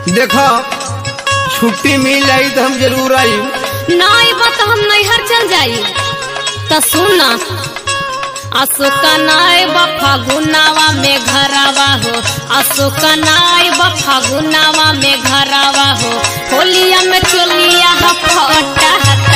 देखो छुट्टी मिल जाई तो हम जरूर आई। नहीं बा तो हम नैहर चल जाई। तो सुन असुकनाई बा फागुनावा में घरवा हो, असुकनाई बा फागुनावा में घरवा हो, होलिया में चोलिया फटा हटा।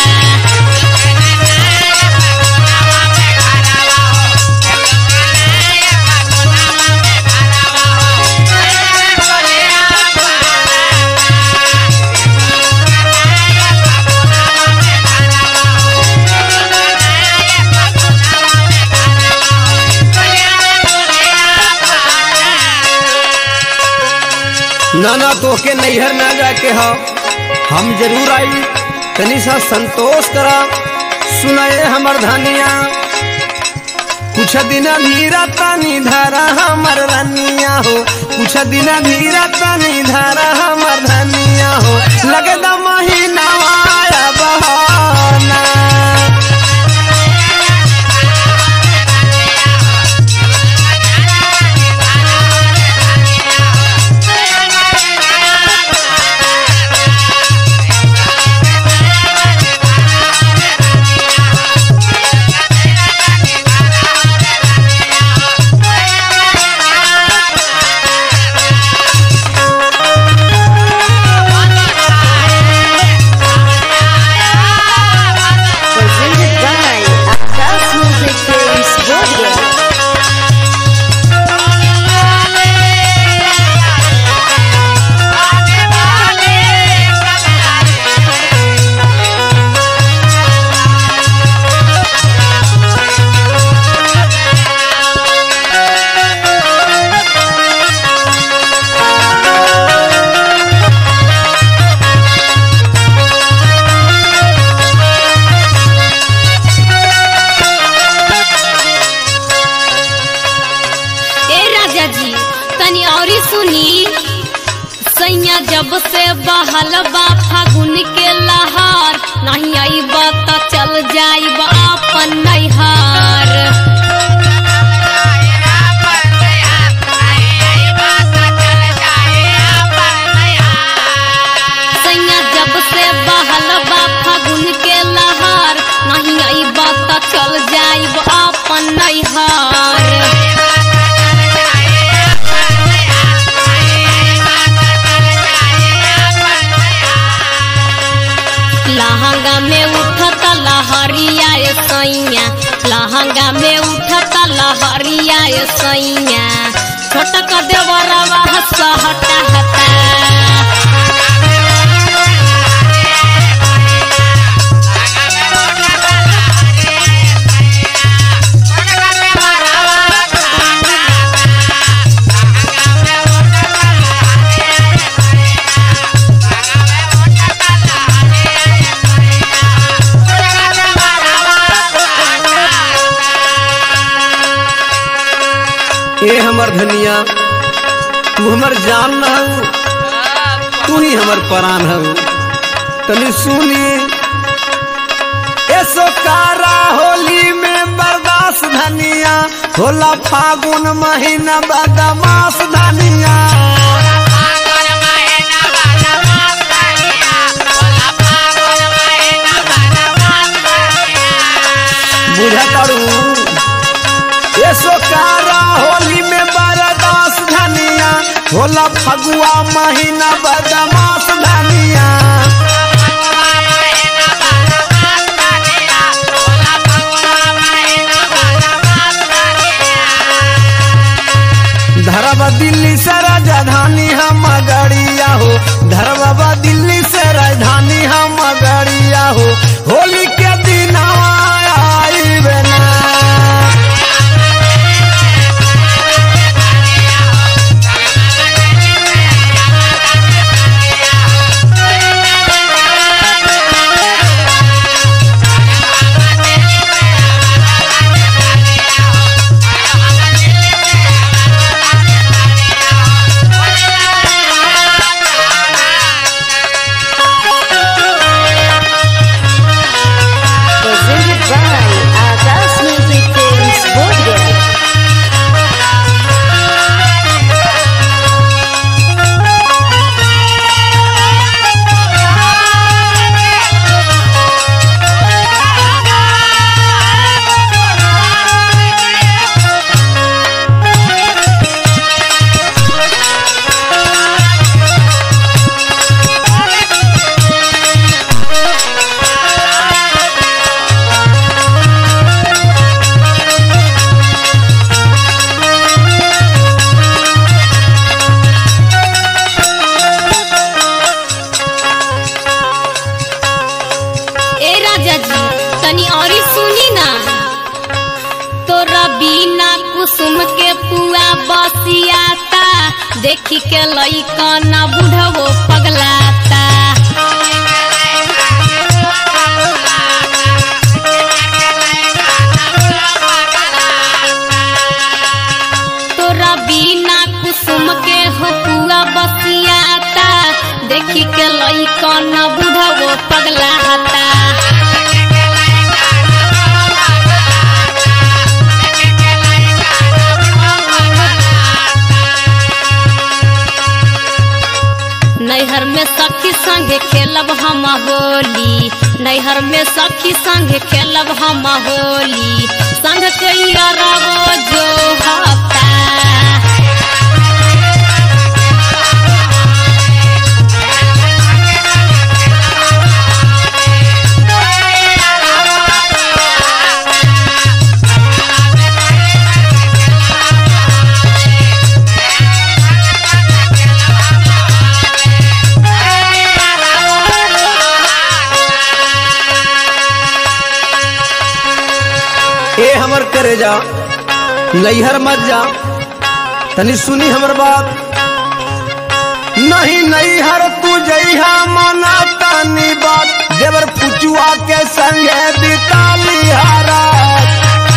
ना ना तो के नैहर ना जाके हो हम जरूर आई। तनी सा संतोष करा सुनाए हमर धनिया, कुछ दिन धीरा तनी धारा हमर रनिया हो, कुछ दिन धीरा तनी धारा हमर धनिया हो, लगे द महीना आया बहाना। जब से बहल बा फागुन के लहार, नहीं आई बात चल जाई बा अपन नैहार। सैया जब से बहल बा फागुन के लहार, नहीं आई बात चल जाई बा अपन नैहार। लहंगा में उठता लहरिया सैया, लहंगा में उठता लहरिया सैया, छोटक देवरवा हटा हटा। ए हमर धनिया तू हमर जान न हो, तू ही हमर परान हो। तनी सुनी ऐसो कारा होली में बर्दाश्त धनिया, होला फागुन महीना बदमाश धनिया। बुझा करू ऐसो कारा होली में बर्दाश्त धनिया, होला फगुआ महीना बदमाश धनिया। धरवा दिल्ली से राजधानी हम गड़िया हो, धरवा दिल्ली से राजधानी हम गड़िया हो, होली के दिन आई बना। देखी के लइका ना बुढ़वो पगलाता। तोरा बिना कुसुम के हो पुआ बसियाता, देखी के लइका ना बुढ़वो पगलाता। नैहर में सखी संगे खेलब हम होली, नैहर में सखी संगे खेलब हम होली, संग कैया रवो जो हफ्ता। ए हमर करे जा नैहर मत जा, तनी सुनी हमर बात। नहीं नैहर तू जइहा मना तानी बात, देवर पुचुआ के संगे बिताली हारात।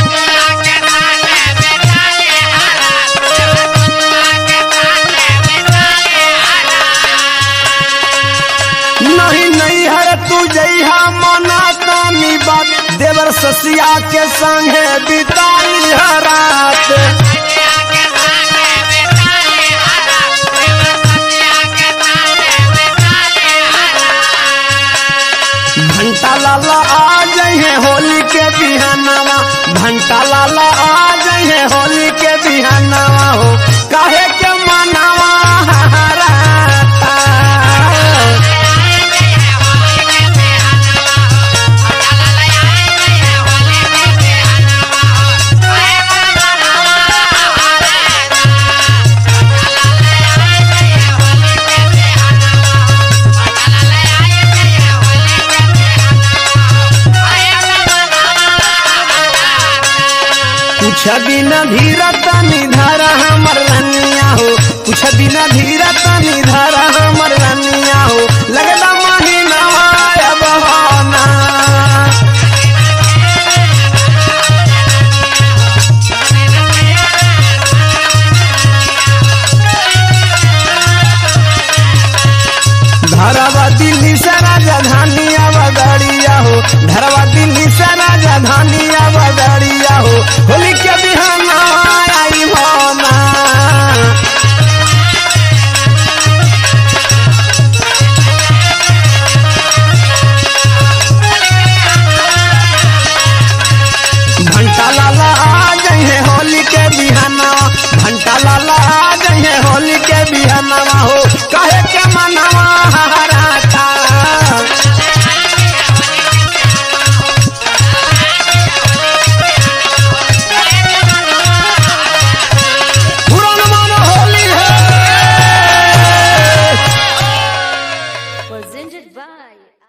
नहीं नैहर तू जइहा मना तानी बात, देवर ससिया के संगे बिताली रात। घंटा लाला आ जाइए होली के बिहानवा, घंटा लाला आ जाइए होली के बिहानवा हो, काहे के मनावा हराता। कुछ बिना धीरा तनी धारा हमर रनिया हो, कुछ बिना धीरा तनी धारा हमर रनिया हो, लगदा महीना अब होना। धरवा दिल्ली से राजधानिया बगड़िया हो, धरवा दिल्ली से राजधानिया बगड़िया हो, होली के बिहाना आई होना। घंटा लाला आ जाइए होली के बिहाना, घंटा लाला आ जाइए होली के बिहाना हो, काहे के मनवा हराता। Presented by